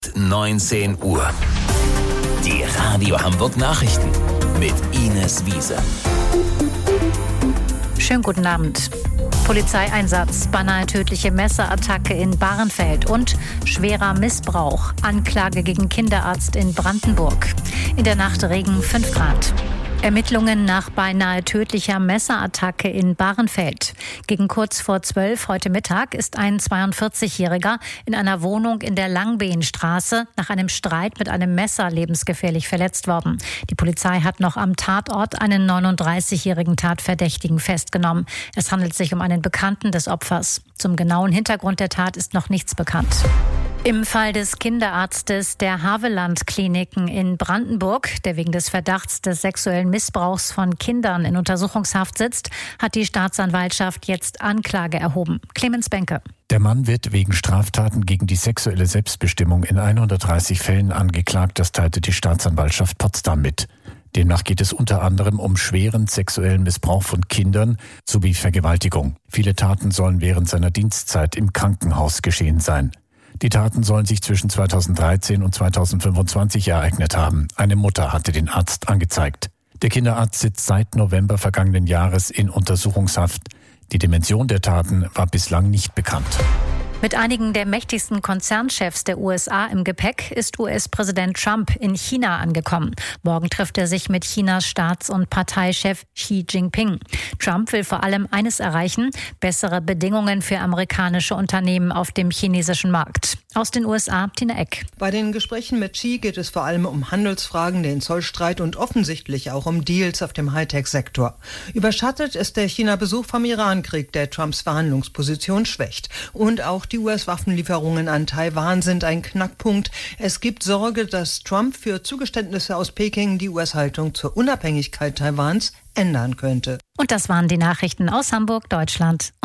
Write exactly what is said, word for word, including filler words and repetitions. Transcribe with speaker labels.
Speaker 1: neunzehn Uhr. Die Radio Hamburg Nachrichten mit Ines Wiese.
Speaker 2: Schönen guten Abend. Polizeieinsatz, beinahe tödliche Messerattacke in Bahrenfeld und schwerer Missbrauch. Anklage gegen Kinderarzt in Brandenburg. In der Nacht Regen fünf Grad. Ermittlungen nach beinahe tödlicher Messerattacke in Bahrenfeld. Gegen kurz vor zwölf heute Mittag ist ein zweiundvierzigjähriger in einer Wohnung in der Langbehnstraße nach einem Streit mit einem Messer lebensgefährlich verletzt worden. Die Polizei hat noch am Tatort einen neununddreißigjährigen Tatverdächtigen festgenommen. Es handelt sich um einen Bekannten des Opfers. Zum genauen Hintergrund der Tat ist noch nichts bekannt. Im Fall des Kinderarztes der Haveland-Kliniken in Brandenburg, der wegen des Verdachts des sexuellen Missbrauchs von Kindern in Untersuchungshaft sitzt, hat die Staatsanwaltschaft jetzt Anklage erhoben. Clemens Benke.
Speaker 3: Der Mann wird wegen Straftaten gegen die sexuelle Selbstbestimmung in hundertdreißig Fällen angeklagt, das teilte die Staatsanwaltschaft Potsdam mit. Demnach geht es unter anderem um schweren sexuellen Missbrauch von Kindern sowie Vergewaltigung. Viele Taten sollen während seiner Dienstzeit im Krankenhaus geschehen sein. Die Taten sollen sich zwischen zweitausenddreizehn und zweitausendfünfundzwanzig ereignet haben. Eine Mutter hatte den Arzt angezeigt. Der Kinderarzt sitzt seit November vergangenen Jahres in Untersuchungshaft. Die Dimension der Taten war bislang nicht bekannt.
Speaker 2: Mit einigen der mächtigsten Konzernchefs der U S A im Gepäck ist U S-Präsident Trump in China angekommen. Morgen trifft er sich mit Chinas Staats- und Parteichef Xi Jinping. Trump will vor allem eines erreichen: bessere Bedingungen für amerikanische Unternehmen auf dem chinesischen Markt. Aus den U S A, Tina Eck.
Speaker 4: Bei den Gesprächen mit Xi geht es vor allem um Handelsfragen, den Zollstreit und offensichtlich auch um Deals auf dem Hightech-Sektor. Überschattet ist der China-Besuch vom Irankrieg, der Trumps Verhandlungsposition schwächt. Und auch die U S-Waffenlieferungen an Taiwan sind ein Knackpunkt. Es gibt Sorge, dass Trump für Zugeständnisse aus Peking die U S-Haltung zur Unabhängigkeit Taiwans ändern könnte.
Speaker 2: Und das waren die Nachrichten aus Hamburg, Deutschland.